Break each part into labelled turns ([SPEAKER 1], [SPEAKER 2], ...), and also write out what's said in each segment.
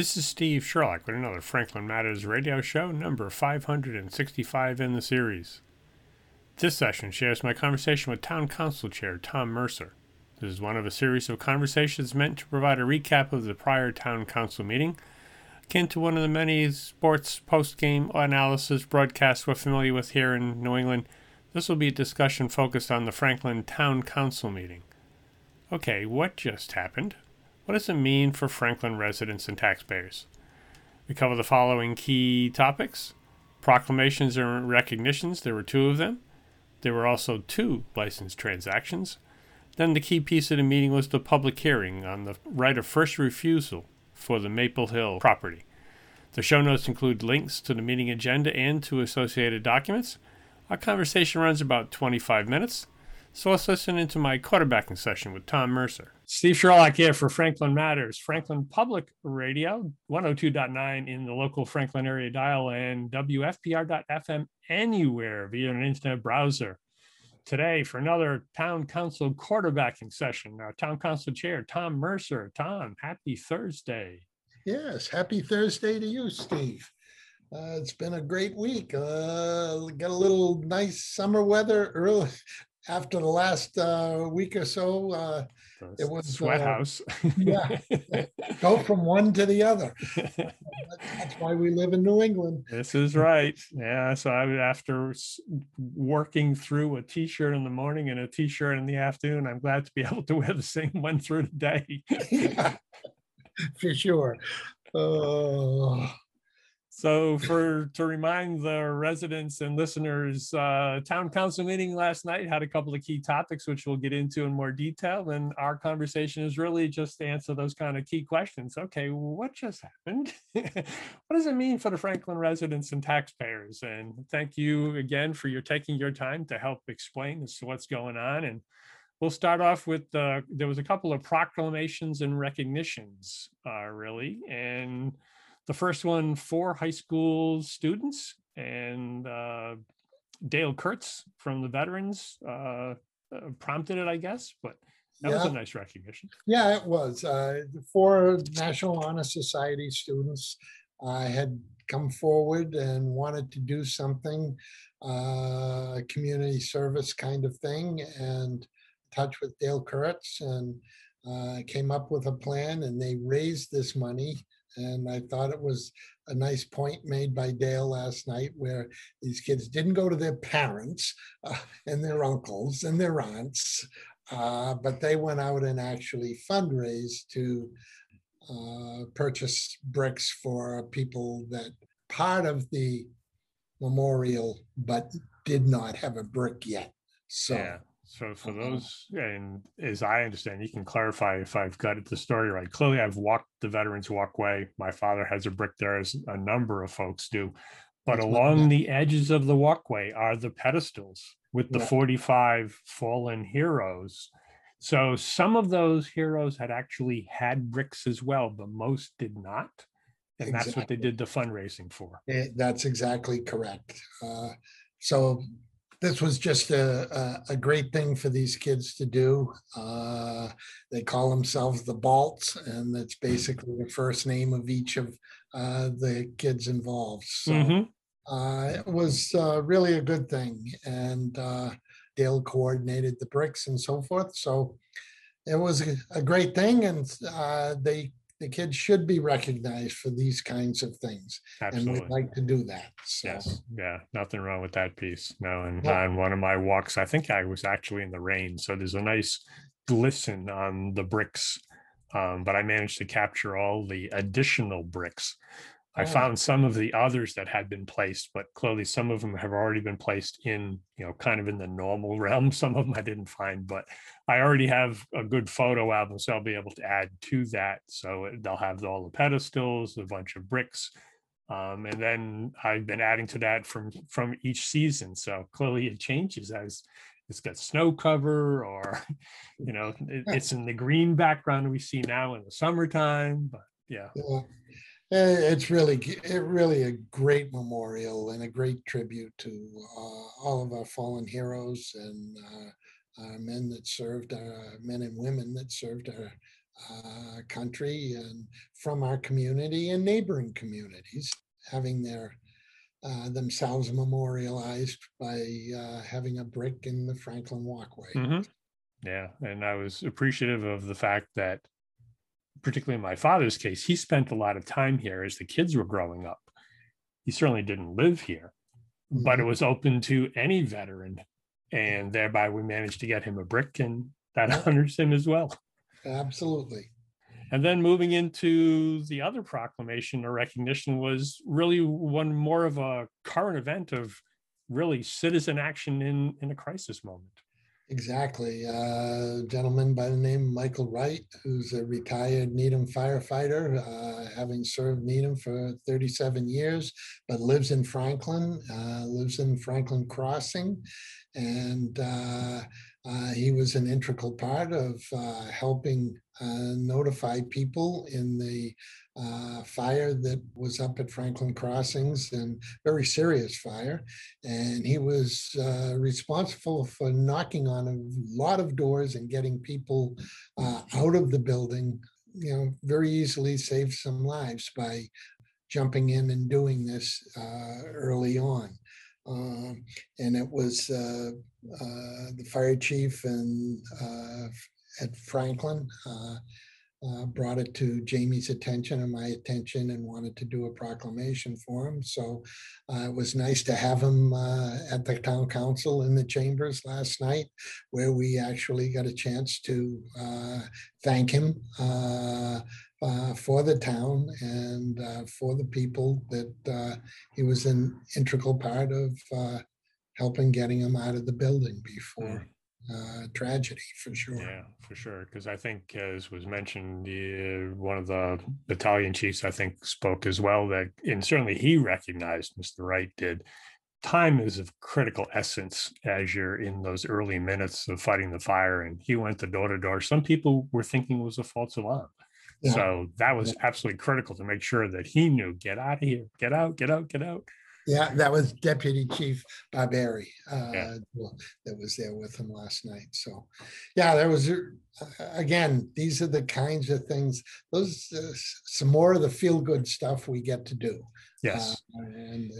[SPEAKER 1] This is Steve Sherlock with another Franklin Matters radio show, number 565 in the series. This session shares my conversation with Town Council Chair Tom Mercer. This is one of a series of conversations meant to provide a recap of the prior Town Council meeting, akin to one of the many sports post-game analysis broadcasts we're familiar with here in New England. This will be a discussion focused on the Franklin Town Council meeting. Okay, what just happened? What does it mean for Franklin residents and taxpayers? We cover the following key topics. Proclamations and recognitions, there were two of them. There were also two license transactions. Then the key piece of the meeting was the public hearing on the right of first refusal for the Maple Hill property. The show notes include links to the meeting agenda and to associated documents. Our conversation runs about 25 minutes. So let's listen into my quarterbacking session with Tom Mercer. Steve Sherlock here for Franklin Matters, Franklin Public Radio, 102.9 in the local Franklin area dial and WFPR.FM anywhere via an internet browser. Today for another Town Council quarterbacking session, our Town Council Chair, Tom Mercer. Tom, happy Thursday.
[SPEAKER 2] Yes, happy Thursday to you, Steve. It's been a great week. Got a little nice summer weather early. After the last week or so, it was
[SPEAKER 1] sweat house.
[SPEAKER 2] Yeah, go from one to the other. That's why we live in New England.
[SPEAKER 1] This is right. Yeah. So after working through a t-shirt in the morning and a t-shirt in the afternoon, I'm glad to be able to wear the same one through the day.
[SPEAKER 2] Yeah, for sure.
[SPEAKER 1] So to remind the residents and listeners, town council meeting last night had a couple of key topics, which we'll get into in more detail. And our conversation is really just to answer those kind of key questions. Okay, what just happened? What does it mean for the Franklin residents and taxpayers? And thank you again for taking your time to help explain as to what's going on. And we'll start off with, there was a couple of proclamations and recognitions, really. And the first one for high school students, and Dale Kurtz from the Veterans prompted it, I guess, but that was a nice recognition.
[SPEAKER 2] Yeah, it was. Four National Honor Society students had come forward and wanted to do something, community service kind of thing, and touch with Dale Kurtz, and came up with a plan, and they raised this money. And I thought it was a nice point made by Dale last night, where these kids didn't go to their parents and their uncles and their aunts, but they went out and actually fundraised to purchase bricks for people that part of the memorial, but did not have a brick yet. So.
[SPEAKER 1] Yeah. So for those, and as I understand, you can clarify if I've got the story right. Clearly, I've walked the Veterans Walkway. My father has a brick there, as a number of folks do. But along the edges of the walkway are the pedestals with the 45 fallen heroes. So some of those heroes had actually had bricks as well, but most did not. And that's what they did the fundraising for.
[SPEAKER 2] That's exactly correct. So this was just a great thing for these kids to do. They call themselves the Balts, and that's basically the first name of each of the kids involved. So it was really a good thing. And Dale coordinated the bricks and so forth. So it was a great thing. And the kids should be recognized for these kinds of things. Absolutely. And we'd like to do that. So.
[SPEAKER 1] Yes. Yeah. Nothing wrong with that piece. No. And on one of my walks, I think I was actually in the rain. So there's a nice glisten on the bricks. But I managed to capture all the additional bricks. I found some of the others that had been placed, but clearly some of them have already been placed in, kind of in the normal realm. Some of them I didn't find, but I already have a good photo album, so I'll be able to add to that. So they'll have all the pedestals, a bunch of bricks. And then I've been adding to that from each season. So clearly it changes as it's got snow cover, or, it's in the green background we see now in the summertime, but yeah.
[SPEAKER 2] It's really a great memorial and a great tribute to all of our fallen heroes and men that served, men and women that served country and from our community and neighboring communities, having themselves memorialized by having a brick in the Franklin Walkway.
[SPEAKER 1] Mm-hmm. Yeah. And I was appreciative of the fact that, particularly in my father's case, he spent a lot of time here as the kids were growing up. He certainly didn't live here, but it was open to any veteran. And thereby we managed to get him a brick, and that honors him as well.
[SPEAKER 2] Absolutely.
[SPEAKER 1] And then moving into the other proclamation or recognition was really one more of a current event of really citizen action in a crisis moment.
[SPEAKER 2] Exactly. A gentleman by the name of Michael Wright, who's a retired Needham firefighter, having served Needham for 37 years, but lives in Franklin Crossing. And he was an integral part of helping notify people in the fire that was up at Franklin Crossings, and very serious fire. And he was responsible for knocking on a lot of doors and getting people out of the building, very easily saved some lives by jumping in and doing this early on. And it was the fire chief and at Franklin brought it to Jamie's attention and my attention and wanted to do a proclamation for him. So it was nice to have him at the town council in the chambers last night, where we actually got a chance to thank him for the town and for the people that he was an integral part of helping getting him out of the building before tragedy, for sure.
[SPEAKER 1] Yeah, for sure. Because I think, as was mentioned, one of the battalion chiefs, I think, spoke as well that, and certainly he recognized, Mr. Wright did, time is of critical essence as you're in those early minutes of fighting the fire. And he went door to door. Some people were thinking it was a false alarm. Yeah. So that was absolutely critical to make sure that he knew, get out of here, get out, get out, get out.
[SPEAKER 2] Yeah, that was Deputy Chief Barberi that was there with him last night. So, yeah, there was, again, these are the kinds of things, those some more of the feel-good stuff we get to do.
[SPEAKER 1] Yes.
[SPEAKER 2] And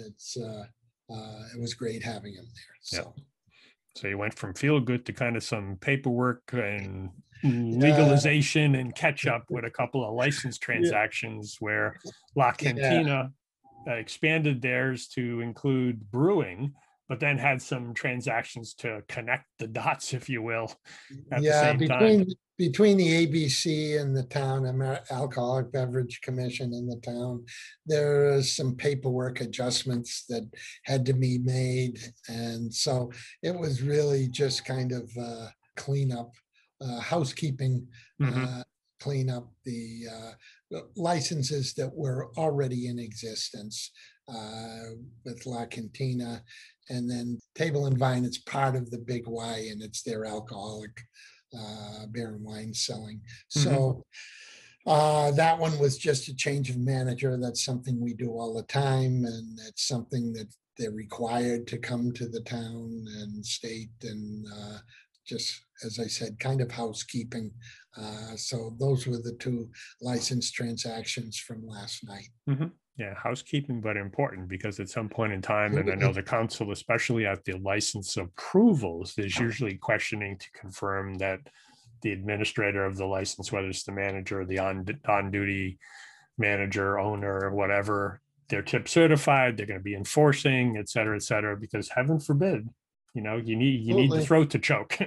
[SPEAKER 2] it was great having him there. So.
[SPEAKER 1] Yep. So you went from feel good to kind of some paperwork and legalization and catch up with a couple of license transactions where La Cantina expanded theirs to include brewing, but then had some transactions to connect the dots, if you will, at the same time.
[SPEAKER 2] Between the ABC and the town Alcoholic Beverage Commission in the town, there are some paperwork adjustments that had to be made. And so it was really just kind of cleanup, housekeeping, clean up the licenses that were already in existence with La Cantina. And then Table and Vine, it's part of the Big Y, and it's their alcoholic beer and wine selling. So that one was just a change of manager. That's something we do all the time, and it's something that they're required to come to the town and state, and just, as I said, kind of housekeeping. So those were the two license transactions from last night.
[SPEAKER 1] Yeah, housekeeping, but important, because at some point in time, and I know the council, especially at the license approvals, there's usually questioning to confirm that the administrator of the license, whether it's the manager or the on-duty manager, owner, or whatever, they're tip certified, they're going to be enforcing, et cetera, because heaven forbid, you need the throat to choke.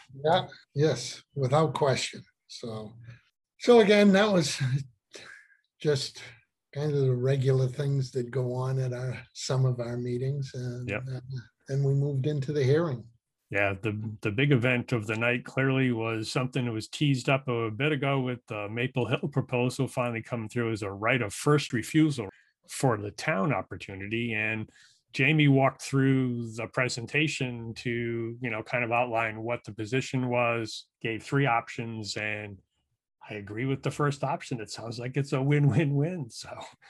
[SPEAKER 2] Yes, without question. So again, that was just kind of the regular things that go on at some of our meetings, and and we moved into the hearing.
[SPEAKER 1] Yeah, the big event of the night clearly was something that was teased up a bit ago with the Maple Hill proposal finally coming through as a right of first refusal for the town opportunity. And Jamie walked through the presentation to, kind of outline what the position was, gave three options, and I agree with the first option. It sounds like it's a win-win-win. So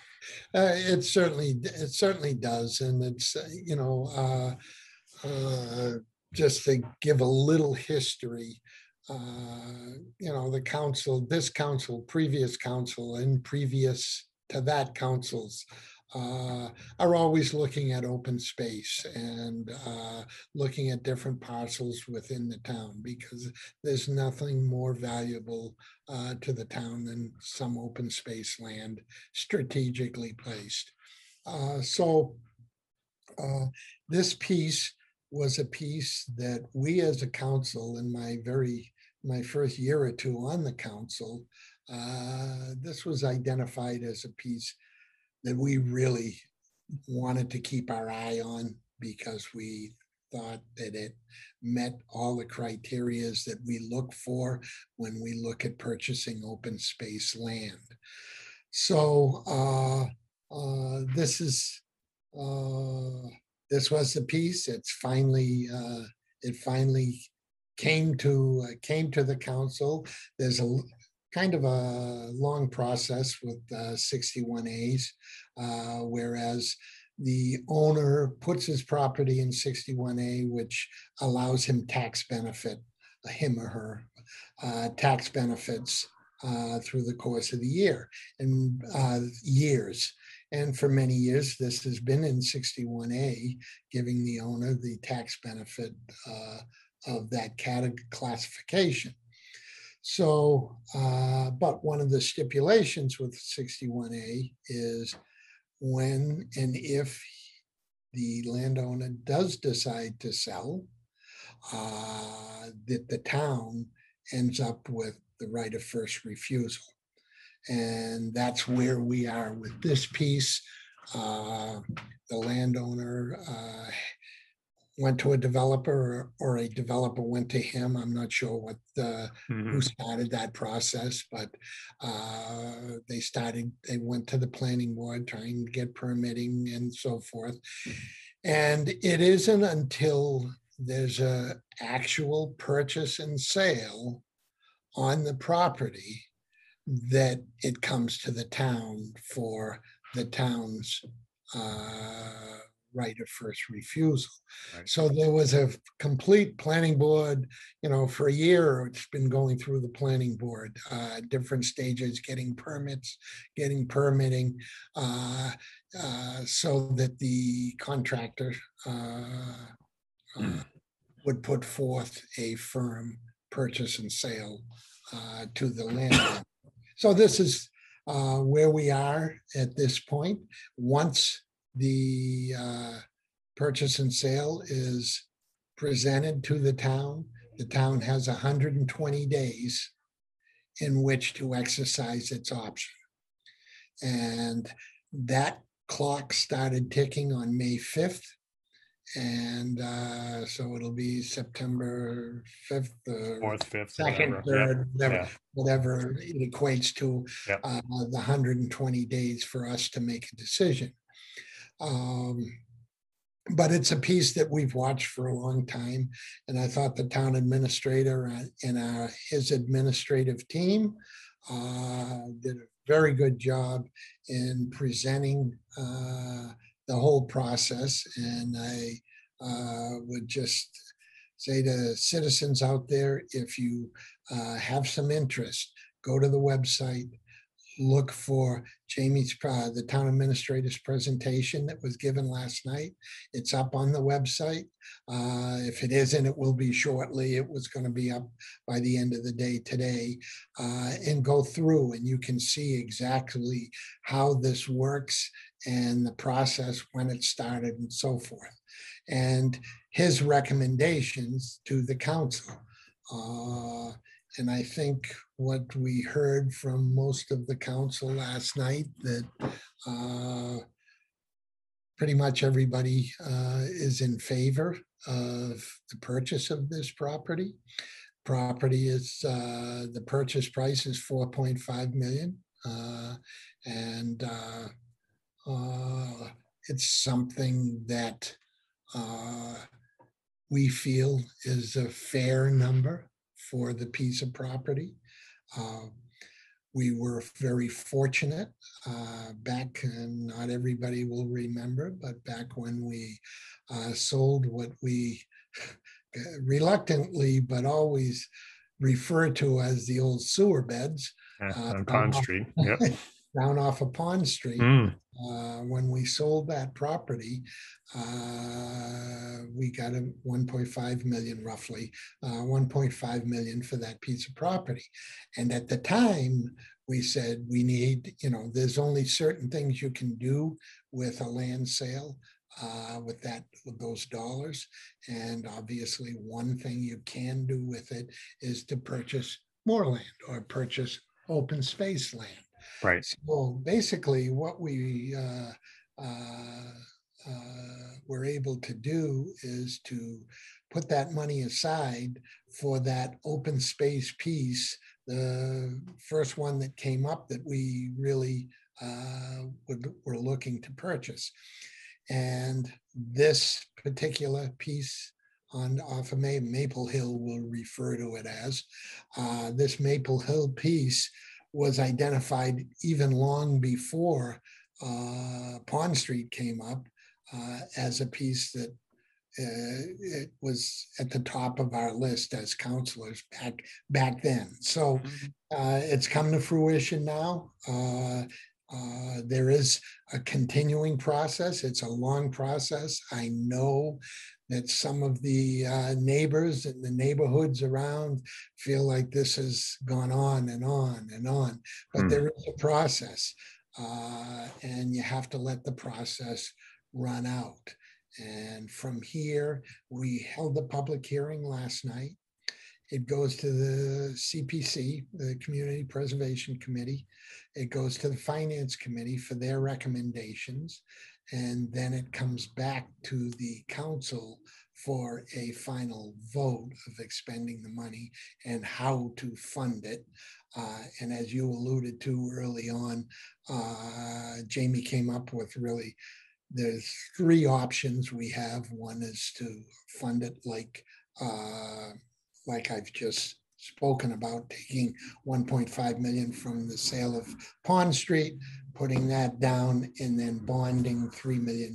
[SPEAKER 2] it certainly does. And it's, just to give a little history, the council, this council, previous council, and previous to that councils are always looking at open space and looking at different parcels within the town, because there's nothing more valuable to the town than some open space land strategically placed. So this piece was a piece that we as a council, in my first year or two on the council, this was identified as a piece that we really wanted to keep our eye on, because we thought that it met all the criterias that we look for when we look at purchasing open space land. So this was the piece. It finally came to the council. There's a kind of a long process with 61As, whereas the owner puts his property in 61A, which allows him tax benefit, him or her, tax benefits through the course of the year and years. And for many years, this has been in 61A, giving the owner the tax benefit of that classification. So, but one of the stipulations with 61A is when and if the landowner does decide to sell, that the town ends up with the right of first refusal. And that's where we are with this piece. The landowner went to a developer, or a developer went to him. I'm not sure what who started that process, but they went to the planning board trying to get permitting and so forth. And it isn't until there's a actual purchase and sale on the property that it comes to the town for the town's right of first refusal. Right. So there was a complete planning board, for a year it's been going through the planning board, different stages, getting permits, getting permitting, so that the contractor would put forth a firm purchase and sale to the landlord. So this is where we are at this point. Once the purchase and sale is presented to the town has 120 days in which to exercise its option. And that clock started ticking on May 5th. And so it'll be September 5th,
[SPEAKER 1] 4th, 5th,
[SPEAKER 2] 2nd, 3rd, whatever it equates to, the 120 days for us to make a decision. But it's a piece that we've watched for a long time. And I thought the town administrator and his administrative team did a very good job in presenting the whole process. And I would just say to citizens out there, if you have some interest, go to the website, look for the town administrator's presentation that was given last night. It's up on the website. If it isn't, it will be shortly. It was going to be up by the end of the day today, and go through, and you can see exactly how this works and the process, when it started and so forth, and his recommendations to the council. And I think what we heard from most of the council last night, that pretty much everybody is in favor of the purchase of this property. Property is, the purchase price is $4.5 million. And it's something that we feel is a fair number for the piece of property. We were very fortunate back, and not everybody will remember, but back when we sold what we reluctantly, but always refer to as the old sewer beds,
[SPEAKER 1] On
[SPEAKER 2] down
[SPEAKER 1] Pond
[SPEAKER 2] off,
[SPEAKER 1] Street. Yep.
[SPEAKER 2] down off of Pond Street.
[SPEAKER 1] Mm,
[SPEAKER 2] When we sold that property, we got a 1.5 million, roughly 1.5 million for that piece of property. And at the time, we said we need, there's only certain things you can do with a land sale with those dollars. And obviously, one thing you can do with it is to purchase more land or purchase open space land.
[SPEAKER 1] right.
[SPEAKER 2] So basically, what we were able to do is to put that money aside for that open space piece, the first one that came up that we really were looking to purchase. And this particular piece off of Maple Hill, we'll refer to it as, this Maple Hill piece was identified even long before Pond Street came up as a piece that it was at the top of our list as counselors back then. So it's come to fruition now. There is a continuing process. It's a long process. I know that some of the neighbors in the neighborhoods around feel like this has gone on and on and on, but there is a process, and you have to let the process run out. And from here, we held the public hearing last night. It goes to the CPC, the Community Preservation Committee. It goes to the Finance Committee for their recommendations. And then it comes back to the council for a final vote of expending the money and how to fund it. And as you alluded to early on, Jamie came up with really, there's three options we have. One is to fund it like I've just spoken about, taking 1.5 million from the sale of Pond Street, putting that down, and then bonding $3 million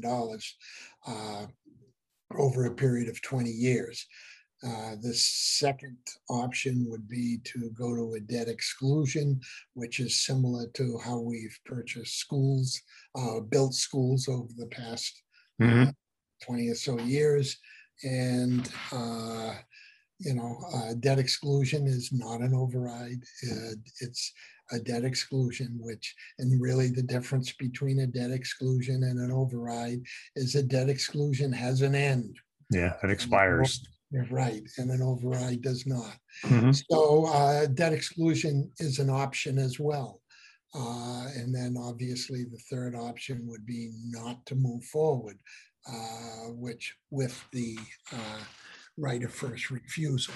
[SPEAKER 2] over a period of 20 years. The second option would be to go to a debt exclusion, which is similar to how we've purchased schools, built schools over the past 20 or so years. And debt exclusion is not an override. It's a debt exclusion, and really the difference between a debt exclusion and an override is a debt exclusion has an end.
[SPEAKER 1] Yeah, it expires.
[SPEAKER 2] Right, and an override does not.
[SPEAKER 1] Mm-hmm.
[SPEAKER 2] So debt exclusion is an option as well. And then obviously the third option would be not to move forward, which with the right of first refusal.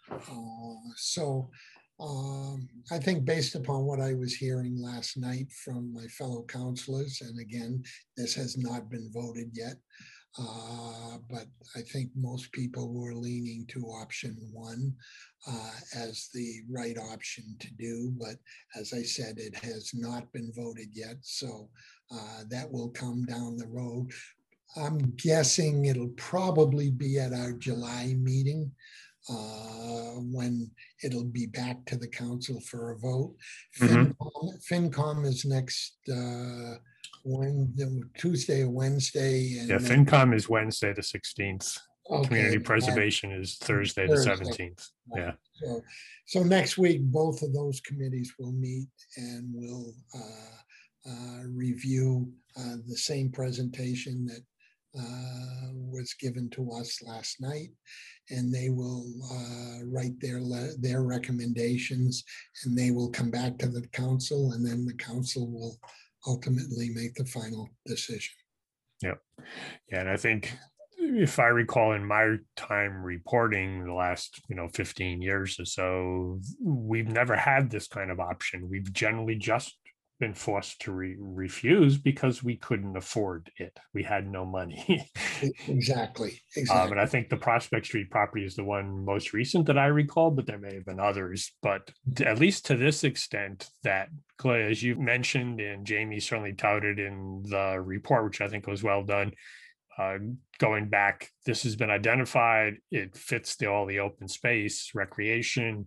[SPEAKER 2] I think based upon what I was hearing last night from my fellow counselors, and again, this has not been voted yet, but I think most people were leaning to option one as the right option to do. But as I said, it has not been voted yet. So that will come down the road. I'm guessing it'll probably be at our July meeting when it'll be back to the council for a vote. FinCom is next Tuesday or Wednesday. And
[SPEAKER 1] FinCom is Wednesday the 16th.
[SPEAKER 2] Okay,
[SPEAKER 1] Community Preservation is Thursday the 17th.
[SPEAKER 2] Right. Yeah. So next week, both of those committees will meet and will review the same presentation that was given to us last night, and they will write their recommendations, and they will come back to the council, and then the council will ultimately make the final decision.
[SPEAKER 1] Yep. Yeah, and I think if I recall in my time reporting the last 15 years or so, we've never had this kind of option. We've generally just been forced to refuse because we couldn't afford it. We had no money.
[SPEAKER 2] Exactly.
[SPEAKER 1] And I think the Prospect Street property is the one most recent that I recall, but there may have been others. But at least to this extent, that, Clay, as you mentioned, and Jamie certainly touted in the report, which I think was well done, going back, this has been identified. It fits all the open space, recreation.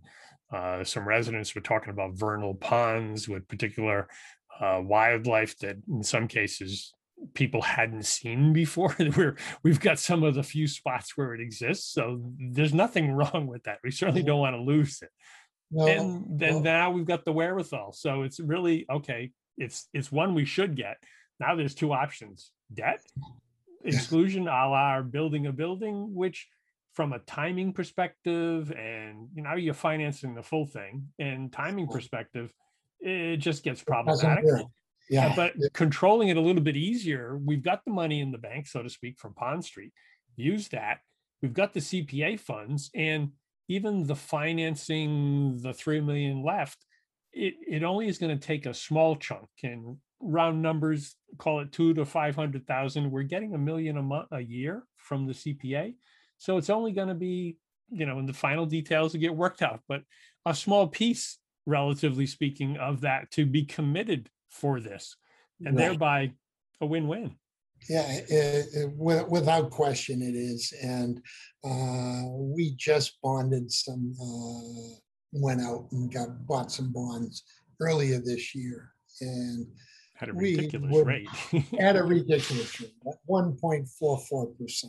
[SPEAKER 1] Some residents were talking about vernal ponds with particular wildlife that in some cases people hadn't seen before. We've got some of the few spots where it exists. So there's nothing wrong with that. We certainly don't want to lose it.
[SPEAKER 2] Well,
[SPEAKER 1] And then now we've got the wherewithal. So it's really, okay, it's one we should get. Now there's two options: debt exclusion, a la building a building, which from a timing perspective, and now you're financing the full thing, and timing perspective, it just gets
[SPEAKER 2] doesn't
[SPEAKER 1] problematic.
[SPEAKER 2] work. Yeah,
[SPEAKER 1] But controlling it a little bit easier, we've got the money in the bank, so to speak, from Pond Street. Use that. We've got the CPA funds, and even the financing, the 3 million left, it only is going to take a small chunk. And round numbers, call it 200 to 500,000. We're getting $1 million a year from the CPA, so it's only going to be, in the final details to get worked out, but a small piece, relatively speaking, of that to be committed for this, and
[SPEAKER 2] right.
[SPEAKER 1] thereby a win-win.
[SPEAKER 2] Yeah, without question it is. And we just bonded went out and bought some bonds earlier this year. And
[SPEAKER 1] at a ridiculous rate.
[SPEAKER 2] At a ridiculous rate, at 1.44%.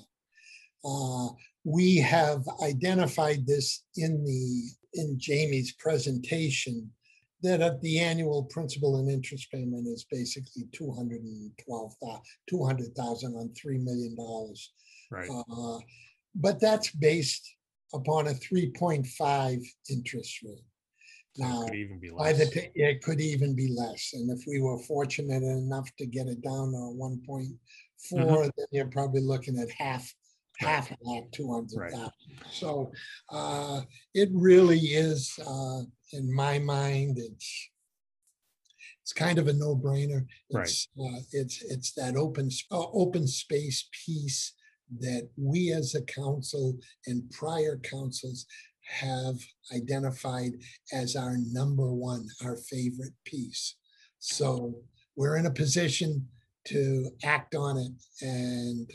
[SPEAKER 2] We have identified this in Jamie's presentation, that at the annual principal and interest payment is basically $200,000 on $3 million.
[SPEAKER 1] Right.
[SPEAKER 2] But that's based upon a 3.5 interest rate. Now,
[SPEAKER 1] it could even be less.
[SPEAKER 2] It could even be less. And if we were fortunate enough to get it down to 1.4, then you're probably looking at half of that, 200,000. Right. So it really is, in my mind, it's kind of a no-brainer. It's,
[SPEAKER 1] right.
[SPEAKER 2] It's that open space piece that we as a council and prior councils have identified as our number one, our favorite piece. So we're in a position to act on it, and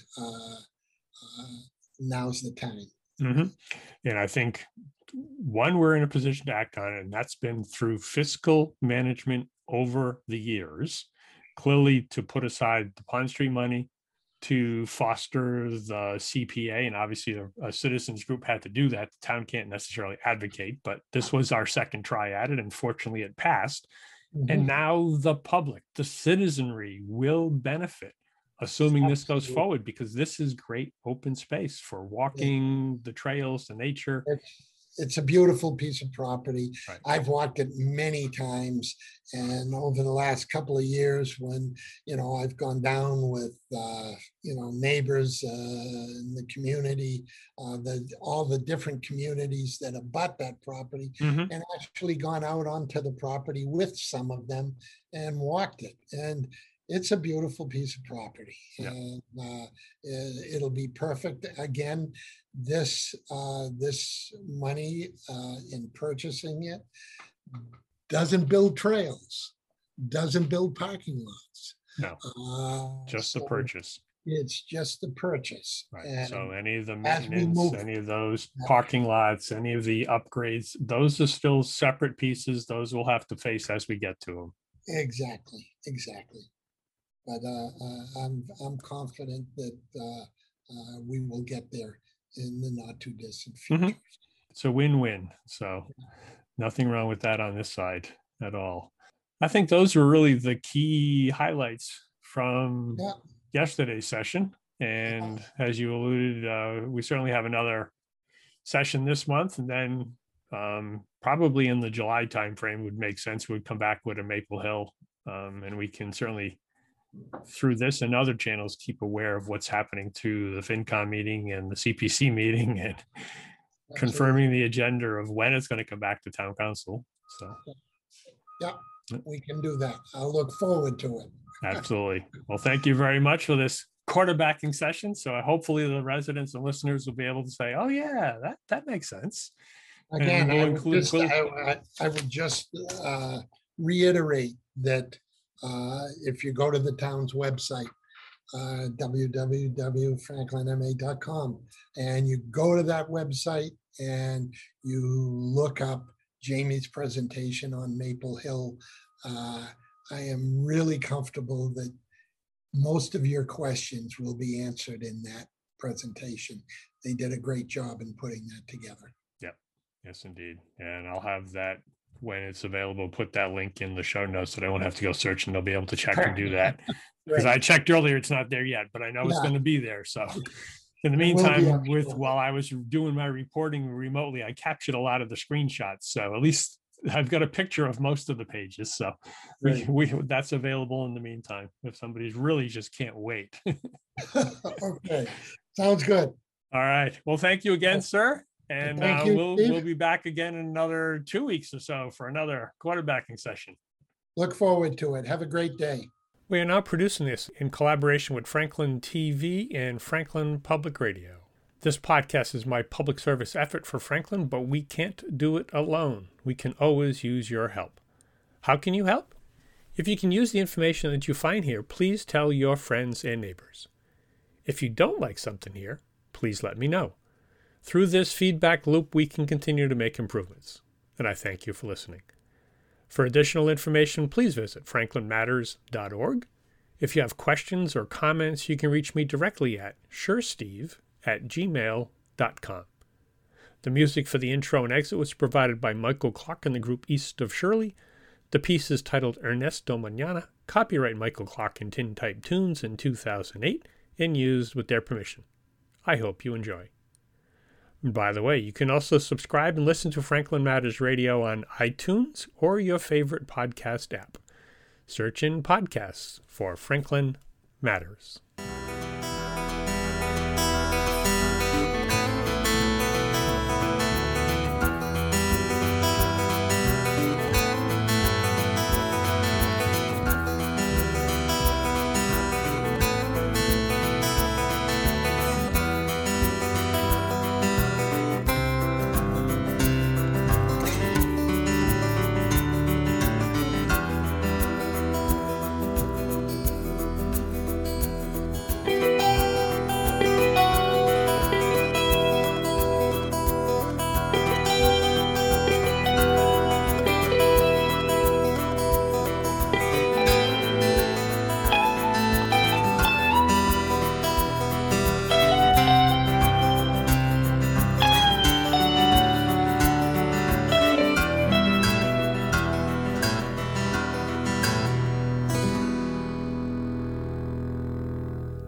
[SPEAKER 2] now's the time.
[SPEAKER 1] Mm-hmm. And I think, one, we're in a position to act on it, and that's been through fiscal management over the years, clearly to put aside the Pond Street money to foster the CPA, and obviously a citizens group had to do that. The town can't necessarily advocate, but this was our second try at it, and fortunately it passed. And now the public, the citizenry, will benefit, assuming this goes forward, because this is great open space for walking, the trails, the nature.
[SPEAKER 2] It's a beautiful piece of property.
[SPEAKER 1] Right.
[SPEAKER 2] I've walked it many times, and over the last couple of years, when I've gone down with neighbors in the community, all the different communities that abut that property, and actually gone out onto the property with some of them and walked it. And it's a beautiful piece of property, and it'll be perfect. Again, this money in purchasing it doesn't build trails, doesn't build parking lots.
[SPEAKER 1] No, just the purchase.
[SPEAKER 2] It's just the purchase.
[SPEAKER 1] Right. And so any of the maintenance, any of those parking lots, any of the upgrades, those are still separate pieces. Those we'll have to face as we get to them.
[SPEAKER 2] Exactly. But I'm confident that we will get there in the not too distant future.
[SPEAKER 1] It's a win-win. So nothing wrong with that on this side at all. I think those were really the key highlights from yesterday's session. And as you alluded, we certainly have another session this month, and then probably in the July timeframe would make sense. We'd come back with a Maple Hill, and we can certainly, through this and other channels, keep aware of what's happening to the FinCom meeting and the CPC meeting, and confirming the agenda of when it's going to come back to town council. So
[SPEAKER 2] we can do that. I'll look forward to it.
[SPEAKER 1] Absolutely. Well, thank you very much for this quarterbacking session. So hopefully the residents and listeners will be able to say, oh yeah, that makes sense.
[SPEAKER 2] Again, I would just reiterate that if you go to the town's website, www.franklinma.com, and you go to that website and you look up Jamie's presentation on Maple Hill. I am really comfortable that most of your questions will be answered in that presentation. They did a great job in putting that together.
[SPEAKER 1] Yep. Yes, indeed. And I'll have that when it's available, put that link in the show notes so they won't have to go search and they'll be able to check and do that. Because I checked earlier, it's not there yet, but I know it's going to be there. So in the meantime, while I was doing my reporting remotely, I captured a lot of the screenshots. So at least I've got a picture of most of the pages. So that's available in the meantime if somebody's really just can't wait.
[SPEAKER 2] Okay. Sounds good.
[SPEAKER 1] All right. Well, thank you again, sir. And we'll be back again in another 2 weeks or so for another quarterbacking session.
[SPEAKER 2] Look forward to it. Have a great day.
[SPEAKER 1] We are now producing this in collaboration with Franklin TV and Franklin Public Radio. This podcast is my public service effort for Franklin, but we can't do it alone. We can always use your help. How can you help? If you can use the information that you find here, please tell your friends and neighbors. If you don't like something here, please let me know. Through this feedback loop, we can continue to make improvements. And I thank you for listening. For additional information, please visit franklinmatters.org. If you have questions or comments, you can reach me directly at suresteve@gmail.com. The music for the intro and exit was provided by Michael Clark and the group East of Shirley. The piece is titled Ernesto Mañana, copyright Michael Clark and Tintype Tunes in 2008, and used with their permission. I hope you enjoy. And by the way, you can also subscribe and listen to Franklin Matters Radio on iTunes or your favorite podcast app. Search in podcasts for Franklin Matters.